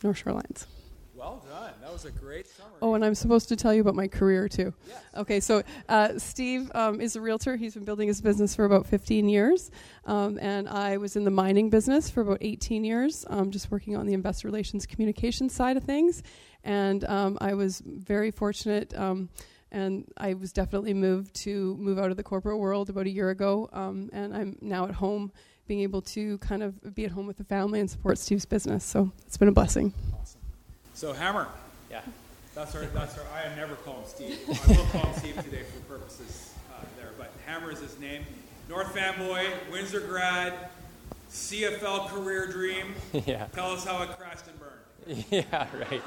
North Shore Lions. Well done. That was a great summary. Oh, and I'm supposed to tell you about my career, too. Yes. Okay, so Steve is a realtor. He's been building his business for about 15 years. And I was in the mining business for about 18 years, just working on the investor relations communication side of things. And I was very fortunate, and I was definitely moved to move out of the corporate world about a year ago. And I'm now at home, being able to kind of be at home with the family and support Steve's business. So it's been a blessing. Awesome. So Hammer. Yeah. That's our. I never call him Steve. I will call him Steve today for purposes there. But Hammer is his name. North fanboy, Windsor grad, CFL career dream. Yeah. Tell us how it crashed and burned. Yeah, right.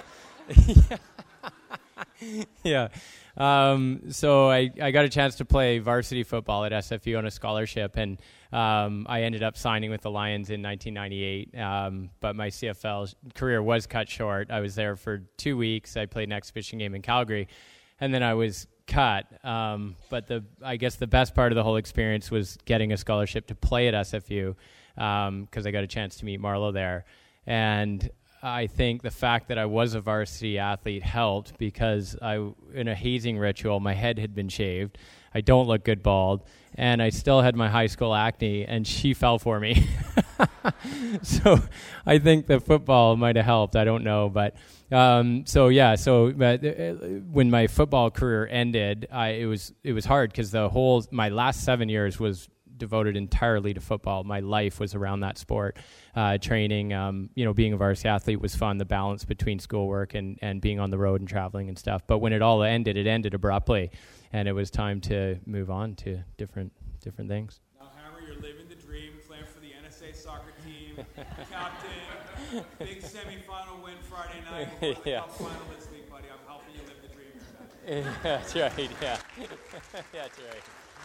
Yeah. So I got a chance to play varsity football at SFU on a scholarship, and I ended up signing with the Lions in 1998. But my CFL career was cut short. I was there for 2 weeks. I played an exhibition game in Calgary, and then I was cut. But I guess the best part of the whole experience was getting a scholarship to play at SFU, because I got a chance to meet Marlo there. And I think the fact that I was a varsity athlete helped, because in a hazing ritual, my head had been shaved. I don't look good bald, and I still had my high school acne, and she fell for me. So I think the football might have helped. I don't know, but when my football career ended, it was hard, because my last 7 years was devoted entirely to football. My life was around that sport. Training, being a varsity athlete was fun, the balance between schoolwork and being on the road and traveling and stuff. But when it all ended, it ended abruptly, and it was time to move on to different things. Now, Hammer, you're living the dream, playing for the NSA soccer team, captain, big semifinal win Friday night, Yeah. Cup final this week, buddy. I'm helping you live the dream here, man. That's right, yeah. That's right.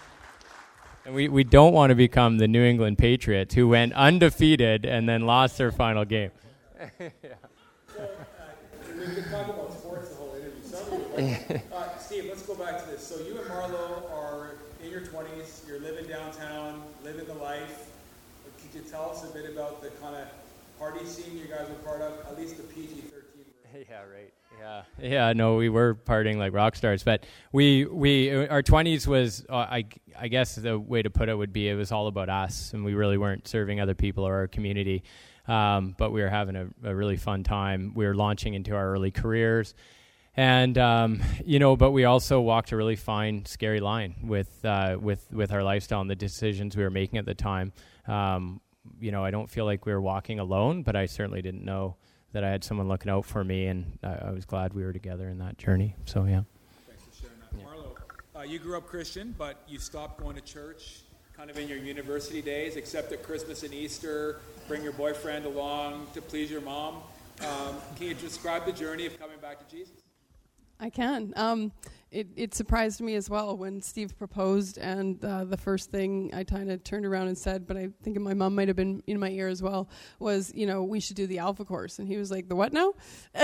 And we don't want to become the New England Patriots, who went undefeated and then lost their final game. Yeah. So, we could talk about sports the whole interview. Steve, let's go back to this. So you and Marlo are in your 20s. You're living downtown, living the life. Could you tell us a bit about the kind of party scene you guys were part of, at least the PG-13 version? Yeah, right. Yeah. No, we were partying like rock stars, but our 20s was, I guess the way to put it would be, it was all about us, and we really weren't serving other people or our community. But we were having a really fun time. We were launching into our early careers, and but we also walked a really fine, scary line with our lifestyle and the decisions we were making at the time. I don't feel like we were walking alone, but I certainly didn't know that I had someone looking out for me, and I was glad we were together in that journey. So, yeah. Thanks for sharing that. Yeah. Marlo, you grew up Christian, but you stopped going to church kind of in your university days, except at Christmas and Easter, bring your boyfriend along to please your mom. Can you describe the journey of coming back to Jesus? I can. It surprised me as well when Steve proposed, and the first thing I kind of turned around and said, but I think my mom might have been in my ear as well, was, we should do the Alpha course. And he was like, the what now?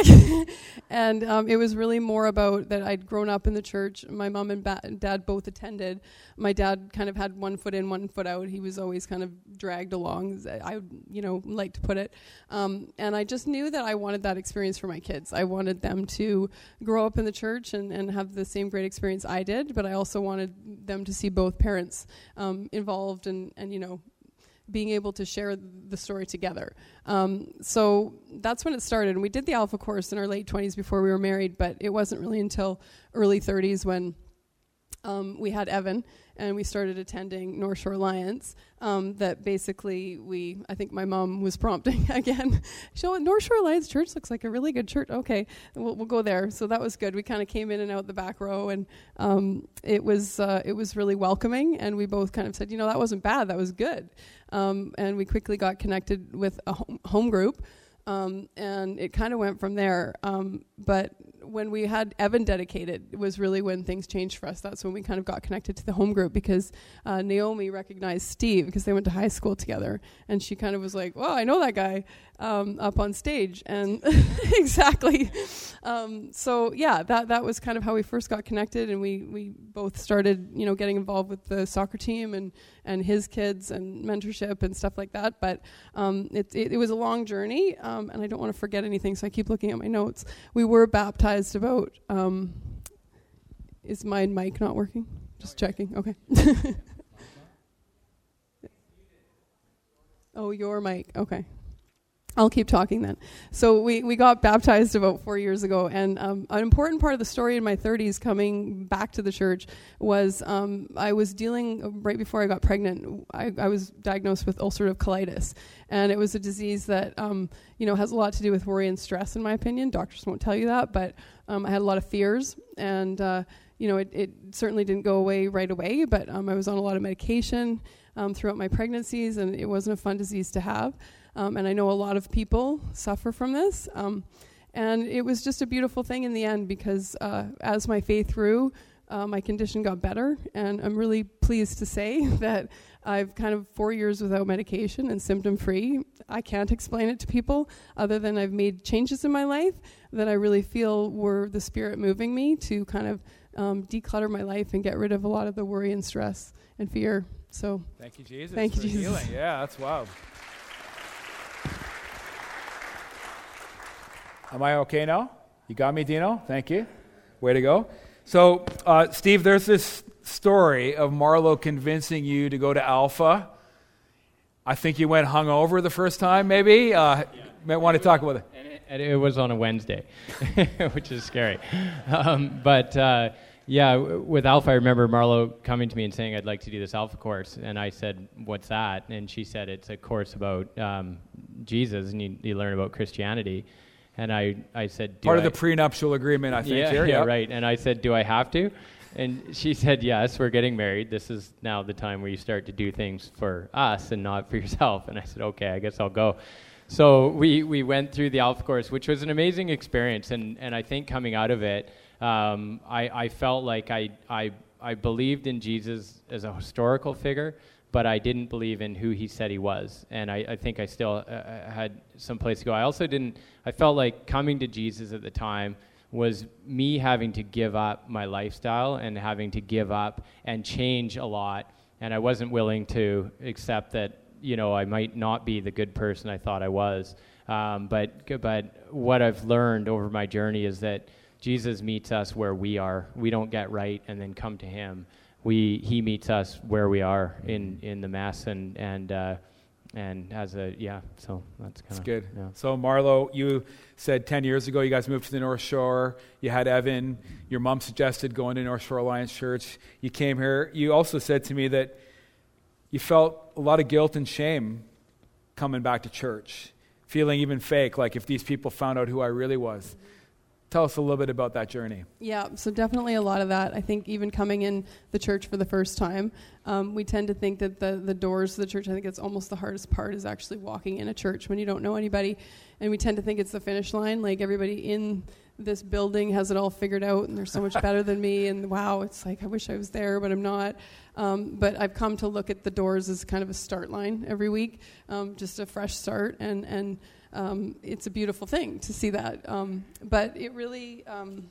And it was really more about that I'd grown up in the church. My mom and dad both attended. My dad kind of had one foot in, one foot out. He was always kind of dragged along, as I would, like to put it. And I just knew that I wanted that experience for my kids. I wanted them to grow up in the church and have the same great experience I did, but I also wanted them to see both parents involved and being able to share the story together. So that's when it started. And we did the Alpha course in our late 20s before we were married, but it wasn't really until early 30s when we had Evan and we started attending North Shore Lions, that basically I think my mom was prompting again. North Shore Lions Church looks like a really good church. Okay, we'll go there. So that was good. We kind of came in and out the back row, and it was really welcoming. And we both kind of said, that wasn't bad. That was good. And we quickly got connected with a home group. And it kind of went from there. But when we had Evan dedicated, it was really when things changed for us. That's when we kind of got connected to the home group, because Naomi recognized Steve because they went to high school together. And she kind of was like, well, I know that guy up on stage. And exactly. So, yeah, that was kind of how we first got connected. And we both started, getting involved with the soccer team and his kids and mentorship and stuff like that. But it was a long journey. and I don't want to forget anything, so I keep looking at my notes. We were baptized about, is my mic not working? Just checking, okay. Oh, your mic, okay. I'll keep talking then. So we got baptized about 4 years ago, and an important part of the story in my 30s coming back to the church was I was dealing, right before I got pregnant, I was diagnosed with ulcerative colitis, and it was a disease that has a lot to do with worry and stress, in my opinion. Doctors won't tell you that, but I had a lot of fears, and it certainly didn't go away right away, but I was on a lot of medication throughout my pregnancies, and it wasn't a fun disease to have. And I know a lot of people suffer from this. And it was just a beautiful thing in the end because as my faith grew, my condition got better. And I'm really pleased to say that I've kind of 4 years without medication and symptom-free. I can't explain it to people other than I've made changes in my life that I really feel were the Spirit moving me to kind of declutter my life and get rid of a lot of the worry and stress and fear. So thank you, Jesus. Thank you, Jesus. Healing. Yeah, that's wild. Am I okay now? You got me, Dino? Thank you. Way to go. So, Steve, there's this story of Marlo convincing you to go to Alpha. I think you went hungover the first time, maybe? Might want to talk about it. And it was on a Wednesday, which is scary. With Alpha, I remember Marlo coming to me and saying, I'd like to do this Alpha course. And I said, what's that? And she said, it's a course about Jesus, and you learn about Christianity. And I said, part of the prenuptial agreement, I think. Yeah, right. And I said, do I have to? And she said, yes, we're getting married. This is now the time where you start to do things for us and not for yourself. And I said, okay, I guess I'll go. So we went through the Alpha course, which was an amazing experience. And I think coming out of it, I felt like I believed in Jesus as a historical figure, but I didn't believe in who he said he was. And I think I still had some place to go. I felt like coming to Jesus at the time was me having to give up my lifestyle and having to give up and change a lot. And I wasn't willing to accept that, I might not be the good person I thought I was. But what I've learned over my journey is that Jesus meets us where we are. We don't get right and then come to him. He meets us where we are in the mess and as so that's good. Yeah. So Marlo, you said 10 years ago you guys moved to the North Shore. You had Evan. Your mom suggested going to North Shore Alliance Church. You came here. You also said to me that you felt a lot of guilt and shame coming back to church, feeling even fake, like if these people found out who I really was. Tell us a little bit about that journey. Yeah, so definitely a lot of that. I think even coming in the church for the first time, we tend to think that the doors to the church, I think it's almost the hardest part is actually walking in a church when you don't know anybody. And we tend to think it's the finish line, like everybody in this building has it all figured out and they're so much better than me. And wow, it's like, I wish I was there, but I'm not. But I've come to look at the doors as kind of a start line every week, just a fresh start. And it's a beautiful thing to see that. But it really,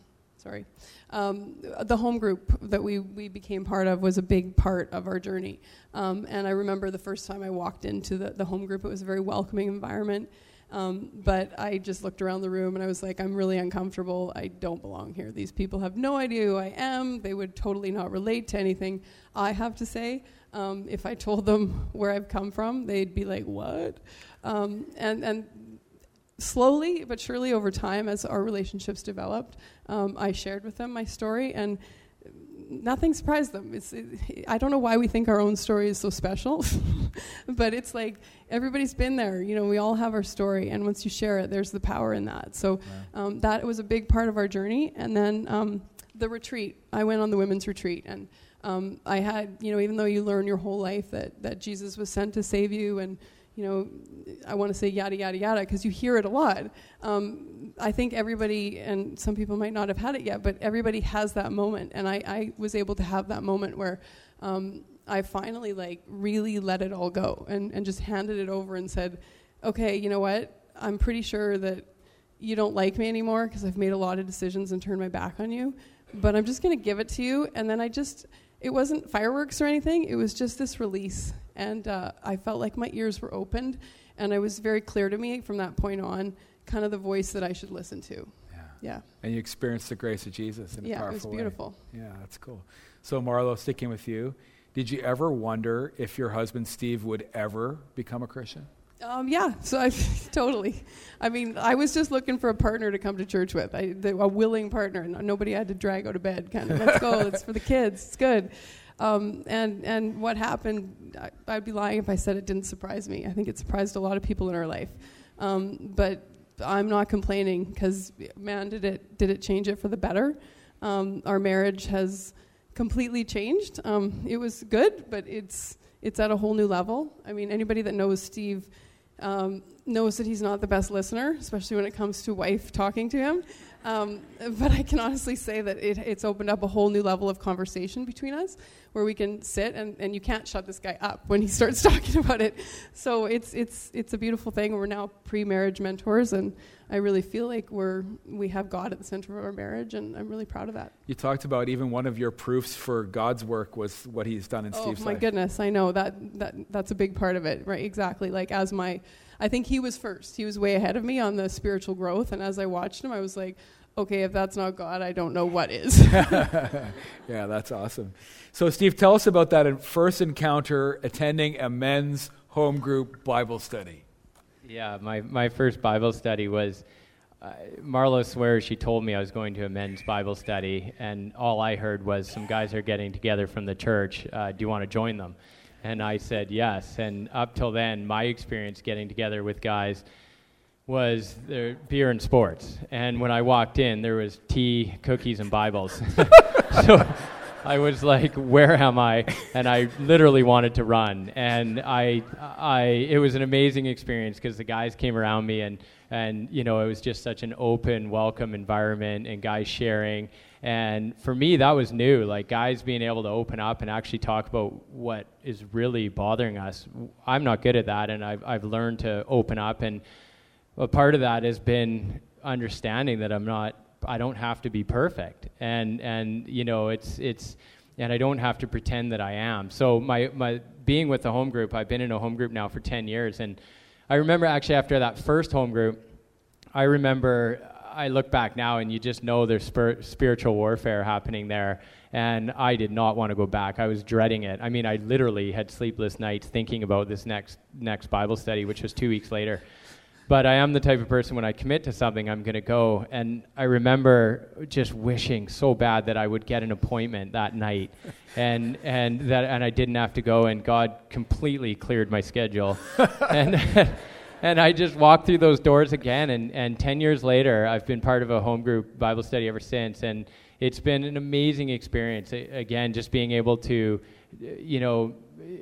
the home group that we became part of was a big part of our journey. And I remember the first time I walked into the home group, it was a very welcoming environment. But I just looked around the room and I was like, I'm really uncomfortable. I don't belong here. These people have no idea who I am. They would totally not relate to anything I have to say. If I told them where I've come from, they'd be like, what? And slowly but surely over time, as our relationships developed, I shared with them my story, and nothing surprised them. I don't know why we think our own story is so special, but it's like everybody's been there. We all have our story, and once you share it, there's the power in that. So that was a big part of our journey. And then the retreat, I went on the women's retreat, and I had, even though you learn your whole life that Jesus was sent to save you, and I want to say yada, yada, yada, because you hear it a lot. I think everybody, and some people might not have had it yet, but everybody has that moment. And I was able to have that moment where I finally really let it all go and just handed it over and said, okay, you know what? I'm pretty sure that you don't like me anymore because I've made a lot of decisions and turned my back on you, but I'm just going to give it to you. And then it wasn't fireworks or anything. It was just this release. And I felt like my ears were opened. And it was very clear to me from that point on, kind of the voice that I should listen to. Yeah. And you experienced the grace of Jesus in a powerful way. Yeah, it was beautiful. Yeah, that's cool. So Marlo, sticking with you, did you ever wonder if your husband Steve would ever become a Christian? Yeah, so totally. I mean, I was just looking for a partner to come to church with, a willing partner. Nobody had to drag out of bed, kind of, let's go, it's for the kids, it's good. And what happened, I'd be lying if I said it didn't surprise me. I think it surprised a lot of people in our life. But I'm not complaining, because, man, did it change it for the better. Our marriage has completely changed. It was good, but it's at a whole new level. I mean, anybody that knows Steve knows that he's not the best listener, especially when it comes to wife talking to him. But I can honestly say that it's opened up a whole new level of conversation between us, where we can sit and you can't shut this guy up when he starts talking about it. So it's a beautiful thing. We're now pre-marriage mentors, and I really feel like we have God at the center of our marriage, and I'm really proud of that. You talked about even one of your proofs for God's work was what he's done in Steve's life. Oh my goodness, I know that's a big part of it, right? Exactly. Like I think he was first. He was way ahead of me on the spiritual growth, and as I watched him, I was like, okay, if that's not God, I don't know what is. Yeah, that's awesome. So Steve, tell us about that first encounter attending a men's home group Bible study. Yeah, my first Bible study was, Marlo swears she told me I was going to a men's Bible study, and all I heard was some guys are getting together from the church. Do you want to join them? And I said yes. And up till then, my experience getting together with guys was beer and sports. And when I walked in, there was tea, cookies, and Bibles. So I was like, where am I? And I literally wanted to run. And it was an amazing experience, because the guys came around me, and you know, it was just such an open, welcome environment, and guys sharing. And for me, that was new, like guys being able to open up and actually talk about what is really bothering us. I'm not good at that, and I've learned to open up, and a part of that has been understanding that I don't have to be perfect, and you know, it's and I don't have to pretend that I am. So my being with the home group, I've been in a home group now for 10 years, and I remember actually after that first home group, I look back now and you just know there's spiritual warfare happening there, and I did not want to go back. I was dreading it. I mean, I literally had sleepless nights thinking about this next Bible study, which was 2 weeks later. But I am the type of person, when I commit to something, I'm going to go. And I remember just wishing so bad that I would get an appointment that night, and I didn't have to go. And God completely cleared my schedule, and I just walked through those doors again. And 10 years later, I've been part of a home group Bible study ever since. And it's been an amazing experience. Again, just being able to, you know,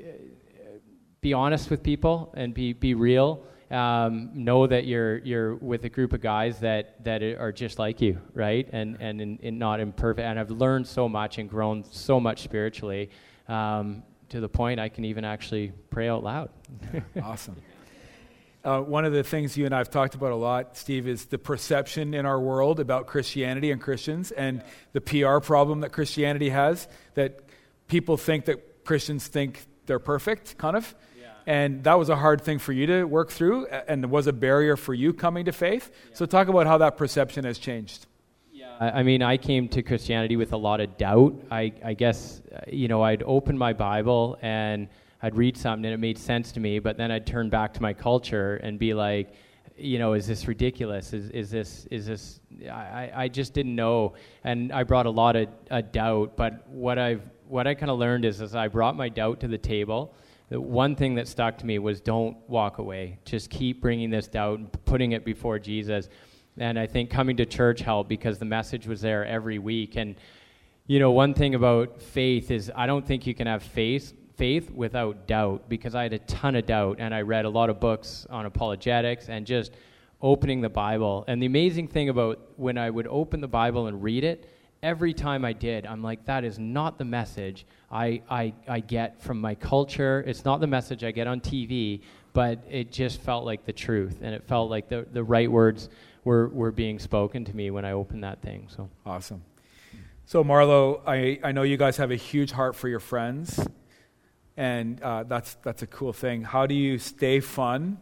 be honest with people and be real. Know that you're with a group of guys that are just like you, right? And not imperfect. And I've learned so much and grown so much spiritually, to the point I can even actually pray out loud. Awesome. One of the things you and I have talked about a lot, Steve, is the perception in our world about Christianity and Christians, and the PR problem that Christianity has, that people think that Christians think they're perfect, kind of. And that was a hard thing for you to work through, and was a barrier for you coming to faith. Yeah. So talk about how that perception has changed. Yeah, I mean, I came to Christianity with a lot of doubt. I guess, you know, I'd open my Bible and I'd read something and it made sense to me, but then I'd turn back to my culture and be like, you know, is this ridiculous? Is this? I just didn't know, and I brought a lot of doubt. But what I kind of learned is, as I brought my doubt to the table, the one thing that stuck to me was, don't walk away. Just keep bringing this doubt and putting it before Jesus. And I think coming to church helped, because the message was there every week. And, you know, one thing about faith is, I don't think you can have faith without doubt, because I had a ton of doubt, and I read a lot of books on apologetics and just opening the Bible. And the amazing thing about when I would open the Bible and read it, every time I did, I'm like, that is not the message I get from my culture. It's not the message I get on TV, but it just felt like the truth, and it felt like the right words were being spoken to me when I opened that thing. So awesome. So Marlo, I know you guys have a huge heart for your friends, and that's a cool thing. How do you stay fun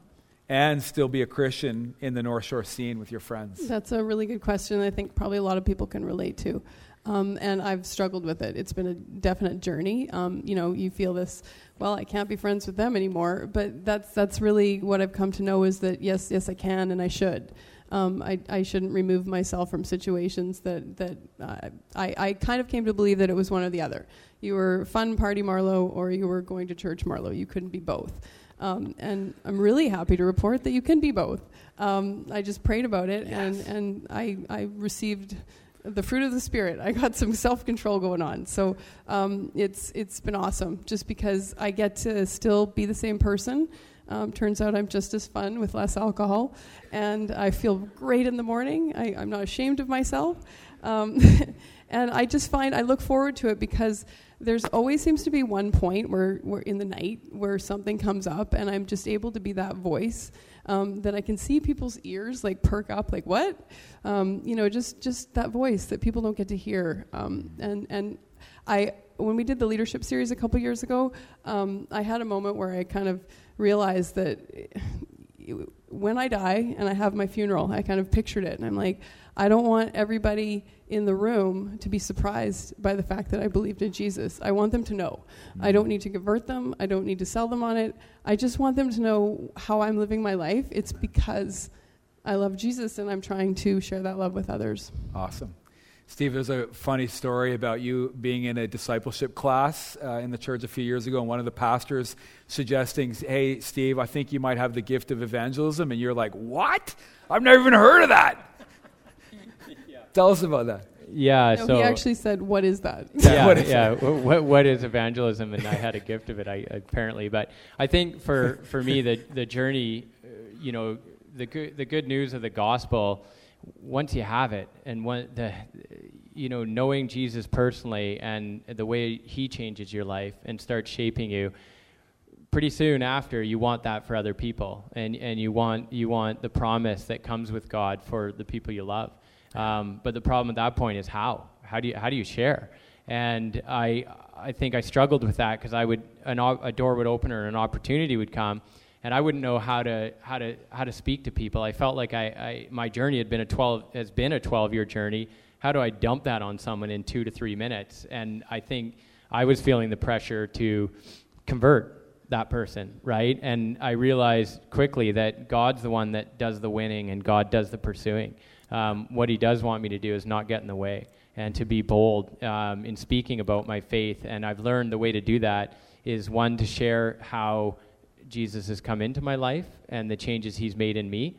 and still be a Christian in the North Shore scene with your friends? That's a really good question. I think probably a lot of people can relate to. And I've struggled with it. It's been a definite journey. You feel this, well, I can't be friends with them anymore. But that's really what I've come to know is that, yes, I can and I should. I shouldn't remove myself from situations that I kind of came to believe that it was one or the other. You were fun party Marlo or you were going to church Marlo. You couldn't be both. And I'm really happy to report that you can be both. I just prayed about it, yes. and I received the fruit of the Spirit. I got some self-control going on. So it's been awesome just because I get to still be the same person. Turns out I'm just as fun with less alcohol, and I feel great in the morning. I'm not ashamed of myself. And I just I look forward to it because there's always seems to be one point where in the night where something comes up and I'm just able to be that voice that I can see people's ears like perk up, like what? Just that voice that people don't get to hear. And when we did the leadership series a couple years ago, I had a moment where I kind of realized that when I die and I have my funeral, I kind of pictured it, and I'm like, I don't want everybody in the room to be surprised by the fact that I believed in Jesus. I want them to know. I don't need to convert them. I don't need to sell them on it. I just want them to know how I'm living my life. It's because I love Jesus and I'm trying to share that love with others. Awesome. Steve, there's a funny story about you being in a discipleship class in the church a few years ago, and one of the pastors suggesting, hey, Steve, I think you might have the gift of evangelism, and you're like, what? I've never even heard of that. Yeah. Tell us about that. Yeah, no, he actually said, what is that? What is evangelism? And I had a gift of it, apparently. But I think for me, the journey, the good news of the gospel, once you have it, and knowing Jesus personally and the way he changes your life and starts shaping you, pretty soon after you want that for other people, and you want the promise that comes with God for the people you love. But the problem at that point is how do you share? And I think I struggled with that because a door would open or an opportunity would come, and I wouldn't know how to speak to people. I felt like my journey has been a 12-year journey. How do I dump that on someone in 2 to 3 minutes? And I think I was feeling the pressure to convert that person, right? And I realized quickly that God's the one that does the winning and God does the pursuing. What he does want me to do is not get in the way and to be bold in speaking about my faith. And I've learned the way to do that is, one, to share how Jesus has come into my life and the changes he's made in me.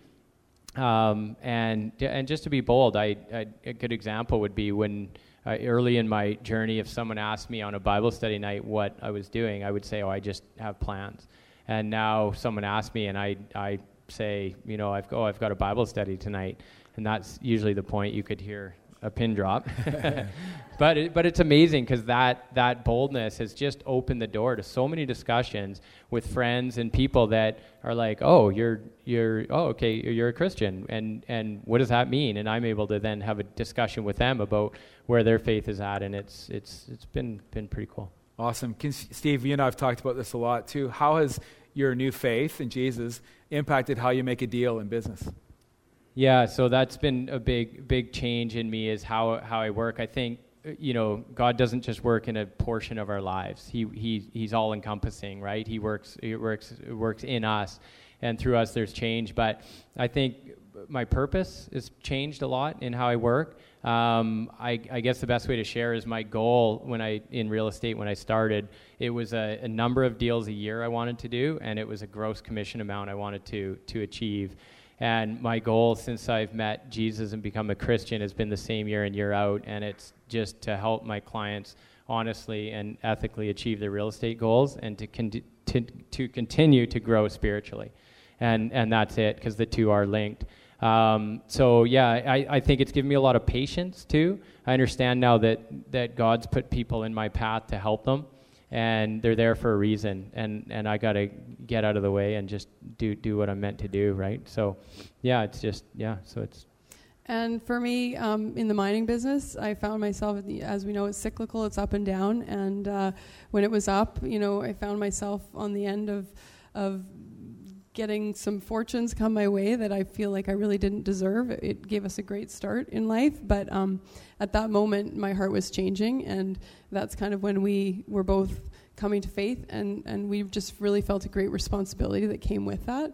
And just to be bold, a good example would be when early in my journey, if someone asked me on a Bible study night what I was doing, I would say, I just have plans. And now someone asks me and I say, I've got a Bible study tonight. And that's usually the point you could hear a pin drop. But it's amazing because that boldness has just opened the door to so many discussions with friends and people that are like, you're a Christian, and what does that mean? And I'm able to then have a discussion with them about where their faith is at, and it's been pretty cool. Awesome. Steve, you and I have talked about this a lot too. How has your new faith in Jesus impacted how you make a deal in business? Yeah, so that's been a big change in me, is how I work. I think, God doesn't just work in a portion of our lives. He's all encompassing, right? He works in us, and through us there's change. But I think my purpose has changed a lot in how I work. I guess the best way to share is my goal in real estate when I started. It was a number of deals a year I wanted to do, and it was a gross commission amount I wanted to achieve. And my goal since I've met Jesus and become a Christian has been the same year in, year out, and it's just to help my clients honestly and ethically achieve their real estate goals and to continue to grow spiritually. And that's it, because the two are linked. I think it's given me a lot of patience too. I understand now that God's put people in my path to help them, and they're there for a reason, and I got to get out of the way and just do what I'm meant to do, right? So, And for me, in the mining business, I found myself, as we know, it's cyclical, it's up and down, and when it was up, I found myself on the end of getting some fortunes come my way that I feel like I really didn't deserve. It gave us a great start in life, but at that moment, my heart was changing, and that's kind of when we were both coming to faith, and we just really felt a great responsibility that came with that.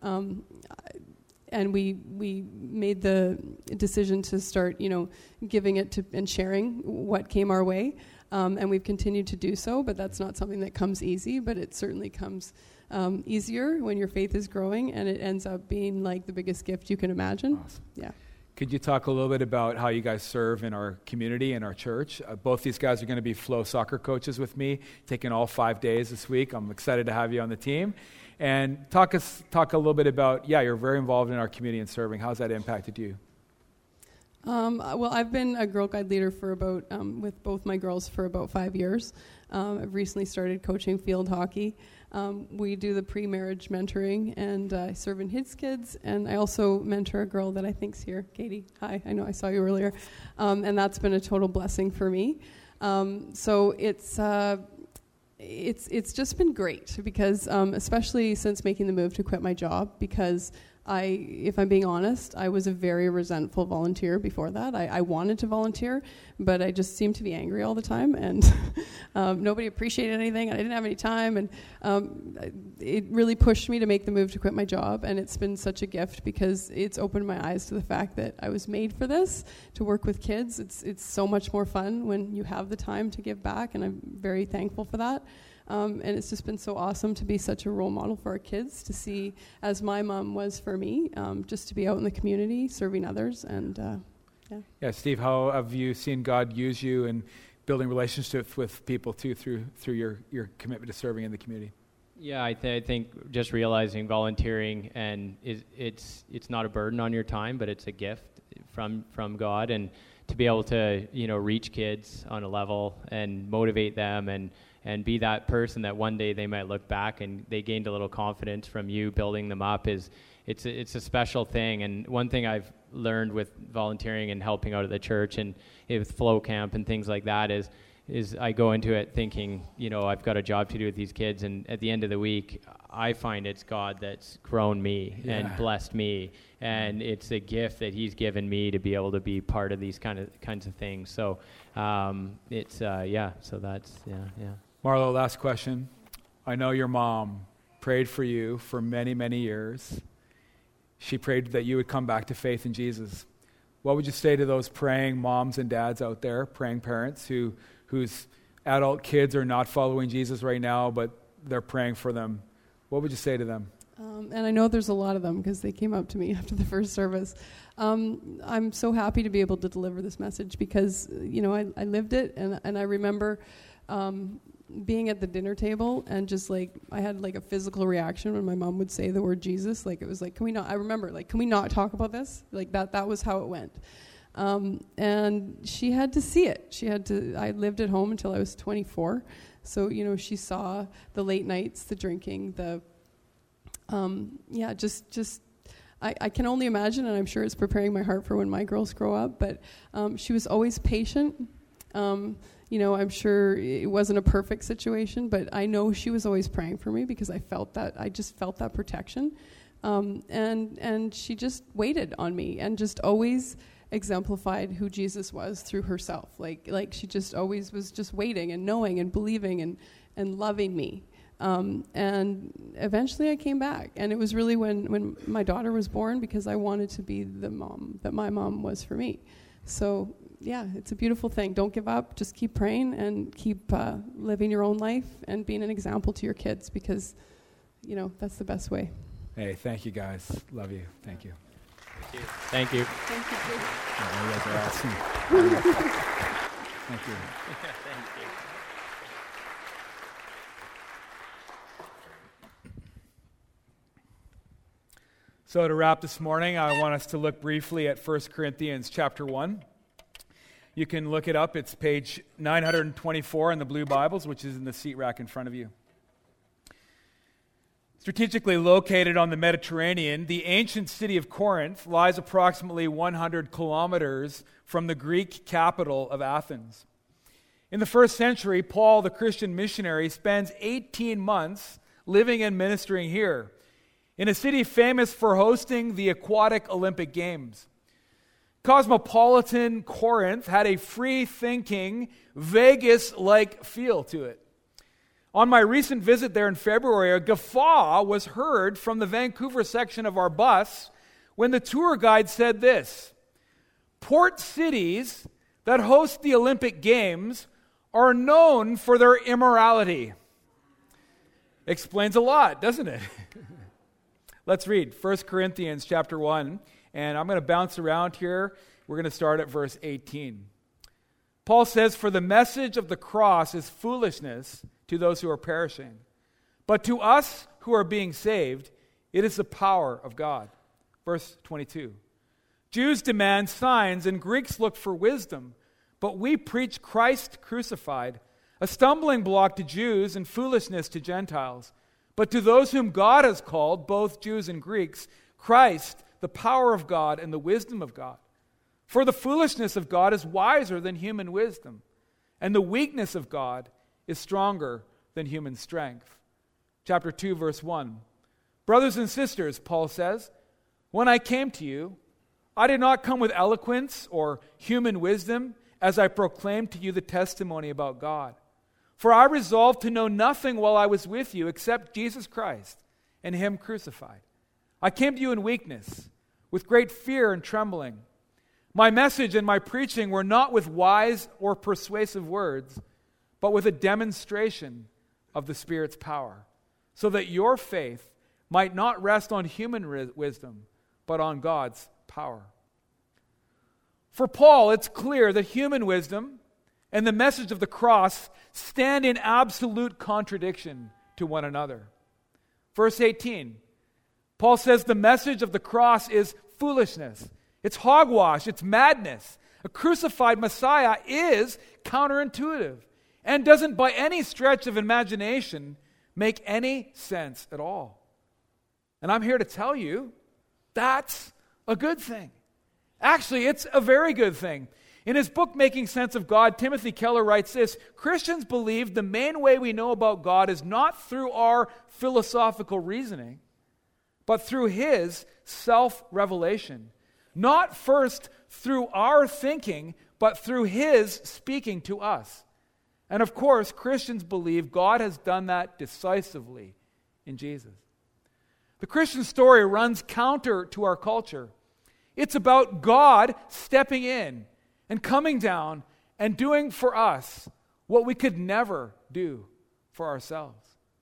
And we made the decision to start, giving it to and sharing what came our way, and we've continued to do so. But that's not something that comes easy, but it certainly comes easier when your faith is growing, and it ends up being like the biggest gift you can imagine. Awesome. Yeah. Could you talk a little bit about how you guys serve in our community and our church? Both these guys are going to be Flow soccer coaches with me, taking all 5 days this week. I'm excited to have you on the team. And talk a little bit about, you're very involved in our community and serving. How's that impacted you? Well, I've been a Girl Guide leader for about, with both my girls for about 5 years. I've recently started coaching field hockey. We do the pre-marriage mentoring, and I serve in Hits Kids, and I also mentor a girl that I think's here, Katie. Hi, I know I saw you earlier. And that's been a total blessing for me. So it's just been great because, especially since making the move to quit my job, because if I'm being honest, I was a very resentful volunteer before that. I wanted to volunteer, but I just seemed to be angry all the time, and nobody appreciated anything. I didn't have any time, and it really pushed me to make the move to quit my job, and it's been such a gift because it's opened my eyes to the fact that I was made for this, to work with kids. It's so much more fun when you have the time to give back, and I'm very thankful for that. And it's just been so awesome to be such a role model for our kids, to see, as my mom was for me, just to be out in the community, serving others, and Yeah, Steve, how have you seen God use you in building relationships with people too through your commitment to serving in the community? Yeah, I think just realizing volunteering and it's not a burden on your time, but it's a gift from God, and to be able to reach kids on a level and motivate them and be that person that one day they might look back and they gained a little confidence from you building them up it's a special thing. And one thing I've learned with volunteering and helping out at the church and with Flow Camp and things like that is I go into it thinking, I've got a job to do with these kids, and at the end of the week, I find it's God that's grown me and blessed me, and it's a gift that He's given me to be able to be part of these kinds of things. So so that's. Marlo, last question. I know your mom prayed for you for many, many years. She prayed that you would come back to faith in Jesus. What would you say to those praying moms and dads out there, praying parents whose adult kids are not following Jesus right now, but they're praying for them? What would you say to them? And I know there's a lot of them because they came up to me after the first service. I'm so happy to be able to deliver this message because, I lived it, and I remember being at the dinner table and just I had a physical reaction when my mom would say the word Jesus. It was can we not, I remember, can we not talk about this? That was how it went. And she had to see it. I lived at home until I was 24. So, she saw the late nights, the drinking, I can only imagine, and I'm sure it's preparing my heart for when my girls grow up, but she was always patient. I'm sure it wasn't a perfect situation, but I know she was always praying for me because I just felt that protection. And she just waited on me and just always exemplified who Jesus was through herself. She just always was just waiting and knowing and believing and loving me. And eventually I came back, and it was really when my daughter was born because I wanted to be the mom that my mom was for me. So it's a beautiful thing. Don't give up. Just keep praying and keep living your own life and being an example to your kids because, that's the best way. Hey, thank you guys. Love you. Thank you. Thank you. Thank you. Oh, you guys are awesome. Thank you. Thank you. So to wrap this morning, I want us to look briefly at 1 Corinthians chapter 1. You can look it up. It's page 924 in the blue Bibles, which is in the seat rack in front of you. Strategically located on the Mediterranean, the ancient city of Corinth lies approximately 100 kilometers from the Greek capital of Athens. In the first century, Paul, the Christian missionary, spends 18 months living and ministering here. in a city famous for hosting the aquatic Olympic Games. Cosmopolitan Corinth had a free-thinking, Vegas-like feel to it. On my recent visit there in February, a guffaw was heard from the Vancouver section of our bus when the tour guide said this: "Port cities that host the Olympic Games are known for their immorality." Explains a lot, doesn't it? Let's read 1 Corinthians chapter 1, and I'm going to bounce around here. We're going to start at verse 18. Paul says, "For the message of the cross is foolishness to those who are perishing, but to us who are being saved, it is the power of God." Verse 22. "Jews demand signs and Greeks look for wisdom, but we preach Christ crucified, a stumbling block to Jews and foolishness to Gentiles. But to those whom God has called, both Jews and Greeks, Christ, the power of God and the wisdom of God. For the foolishness of God is wiser than human wisdom, and the weakness of God is stronger than human strength." Chapter 2, verse 1. "Brothers and sisters," Paul says, "when I came to you, I did not come with eloquence or human wisdom as I proclaimed to you the testimony about God. For I resolved to know nothing while I was with you except Jesus Christ and Him crucified. I came to you in weakness, with great fear and trembling. My message and my preaching were not with wise or persuasive words, but with a demonstration of the Spirit's power, so that your faith might not rest on human wisdom, but on God's power." For Paul, it's clear that human wisdom and the message of the cross stand in absolute contradiction to one another. Verse 18, Paul says the message of the cross is foolishness. It's hogwash. It's madness. A crucified Messiah is counterintuitive and doesn't by any stretch of imagination make any sense at all. And I'm here to tell you that's a good thing. Actually, it's a very good thing. In his book, Making Sense of God, Timothy Keller writes this: "Christians believe the main way we know about God is not through our philosophical reasoning, but through His self-revelation. Not first through our thinking, but through His speaking to us. And of course, Christians believe God has done that decisively in Jesus." The Christian story runs counter to our culture. It's about God stepping in and coming down and doing for us what we could never do for ourselves.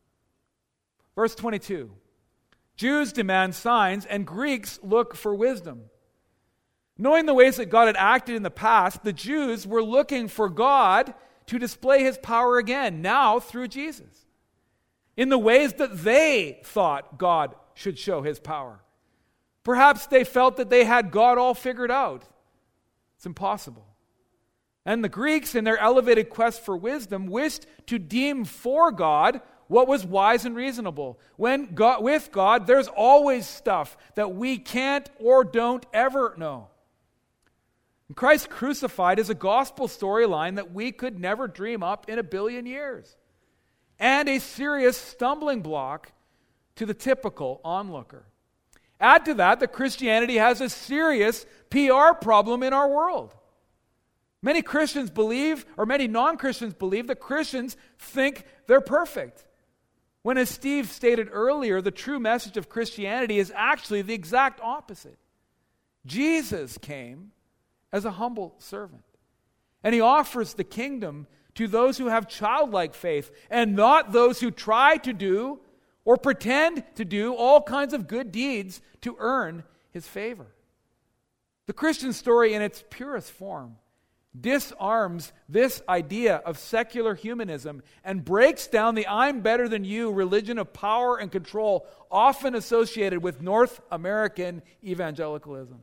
Verse 22, "Jews demand signs and Greeks look for wisdom." Knowing the ways that God had acted in the past, the Jews were looking for God to display His power again, now through Jesus, in the ways that they thought God should show His power. Perhaps they felt that they had God all figured out. It's impossible. And the Greeks, in their elevated quest for wisdom, wished to deem for God what was wise and reasonable. With God, there's always stuff that we can't or don't ever know. And Christ crucified is a gospel storyline that we could never dream up in a billion years, and a serious stumbling block to the typical onlooker. Add to that Christianity has a serious PR problem in our world. Many Christians believe, or many non-Christians believe, that Christians think they're perfect. When, as Steve stated earlier, the true message of Christianity is actually the exact opposite. Jesus came as a humble servant, and He offers the kingdom to those who have childlike faith, and not those who try to do or pretend to do all kinds of good deeds to earn His favor. The Christian story in its purest form disarms this idea of secular humanism and breaks down the "I'm better than you" religion of power and control often associated with North American evangelicalism.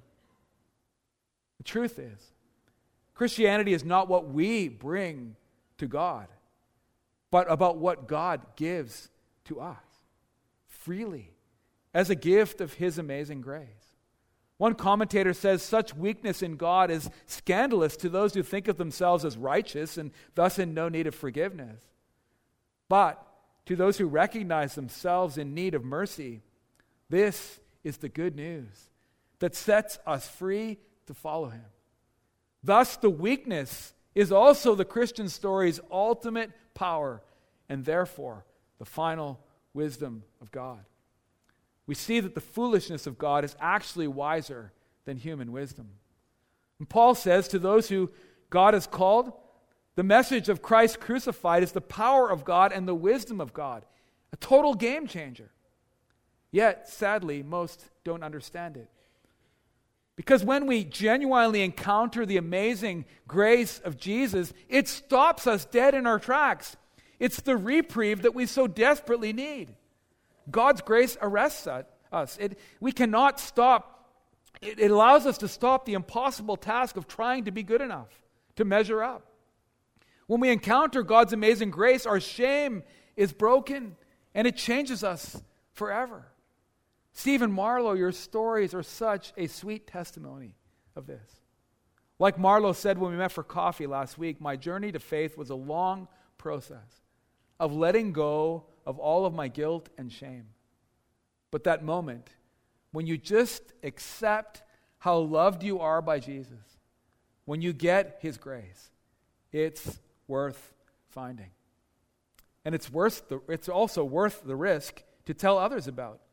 The truth is, Christianity is not what we bring to God, but about what God gives to us freely as a gift of His amazing grace. One commentator says such weakness in God is scandalous to those who think of themselves as righteous and thus in no need of forgiveness. But to those who recognize themselves in need of mercy, This is the good news that sets us free to follow him. Thus, the weakness is also the Christian story's ultimate power, and therefore the final wisdom of God. We see that the foolishness of God is actually wiser than human wisdom. And Paul says to those who God has called, the message of Christ crucified is the power of God and the wisdom of God, a total game changer. Yet, sadly, most don't understand it. Because when we genuinely encounter the amazing grace of Jesus, it stops us dead in our tracks. It's the reprieve that we so desperately need. God's grace arrests us. We cannot stop. It allows us to stop the impossible task of trying to be good enough, to measure up. When we encounter God's amazing grace, our shame is broken, and it changes us forever. Stephen Marlowe, your stories are such a sweet testimony of this. Like Marlowe said when we met for coffee last week, my journey to faith was a long process of letting go of all of my guilt and shame. But that moment, when you just accept how loved you are by Jesus, when you get his grace, it's worth finding. And it's also worth the risk to tell others about.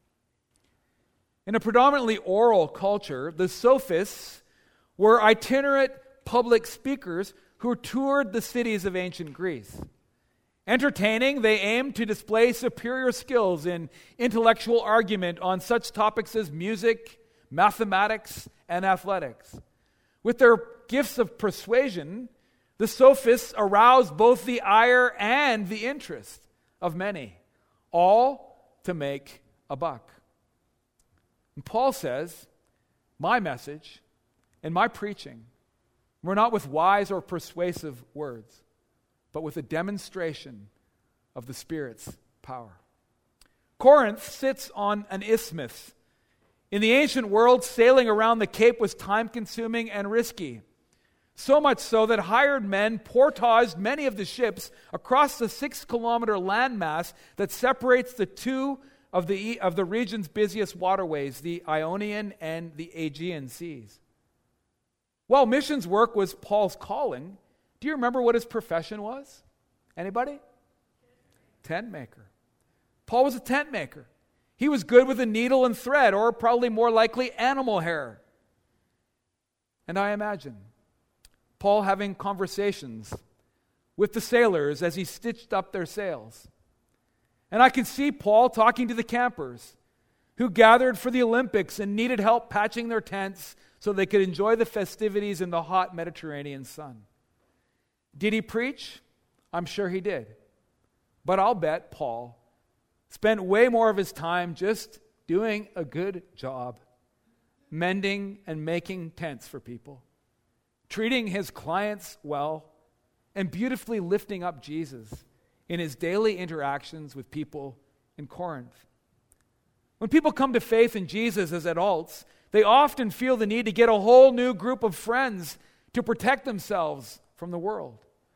In a predominantly oral culture, the sophists were itinerant public speakers who toured the cities of ancient Greece. Entertaining, they aimed to display superior skills in intellectual argument on such topics as music, mathematics, and athletics. With their gifts of persuasion, the sophists aroused both the ire and the interest of many, all to make a buck. And Paul says, my message and my preaching were not with wise or persuasive words, but with a demonstration of the Spirit's power. Corinth sits on an isthmus. In the ancient world, sailing around the Cape was time-consuming and risky. So much so that hired men portaged many of the ships across the 6-kilometer landmass that separates the two of the region's busiest waterways, the Ionian and the Aegean seas. While missions work was Paul's calling, do you remember what his profession was? Anybody? Tent maker. Paul was a tent maker. He was good with a needle and thread, or probably more likely animal hair. And I imagine Paul having conversations with the sailors as he stitched up their sails. And I can see Paul talking to the campers who gathered for the Olympics and needed help patching their tents so they could enjoy the festivities in the hot Mediterranean sun. Did he preach? I'm sure he did. But I'll bet Paul spent way more of his time just doing a good job, mending and making tents for people, treating his clients well, and beautifully lifting up Jesus in his daily interactions with people in Corinth. When people come to faith in Jesus as adults, they often feel the need to get a whole new group of friends to protect themselves from the world.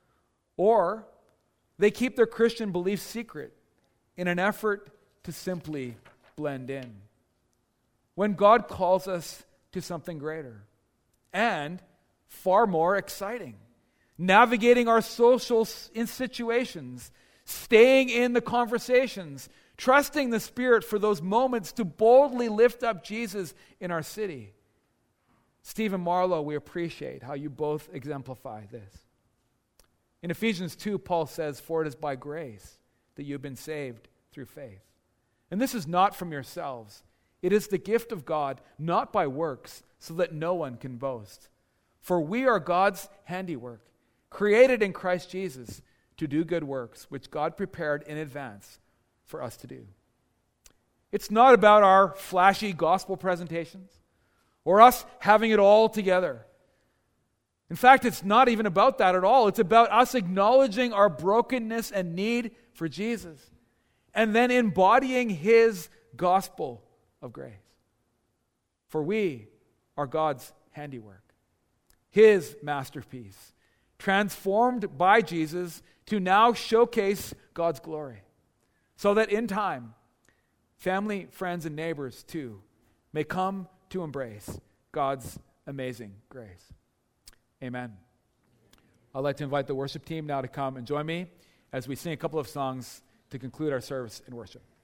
Or they keep their Christian beliefs secret in an effort to simply blend in. When God calls us to something greater and far more exciting, navigating our social situations, staying in the conversations, trusting the Spirit for those moments to boldly lift up Jesus in our city. Stephen Marlowe, we appreciate how you both exemplify this. In Ephesians 2, Paul says, "For it is by grace that you have been saved through faith. And this is not from yourselves. It is the gift of God, not by works, so that no one can boast. For we are God's handiwork, created in Christ Jesus to do good works, which God prepared in advance for us to do." It's not about our flashy gospel presentations or us having it all together. In fact, it's not even about that at all. It's about us acknowledging our brokenness and need for Jesus and then embodying his gospel of grace. For we are God's handiwork, his masterpiece, transformed by Jesus to now showcase God's glory, so that in time family, friends, and neighbors too, may come to embrace God's amazing grace. Amen. I'd like to invite the worship team now to come and join me as we sing a couple of songs to conclude our service in worship.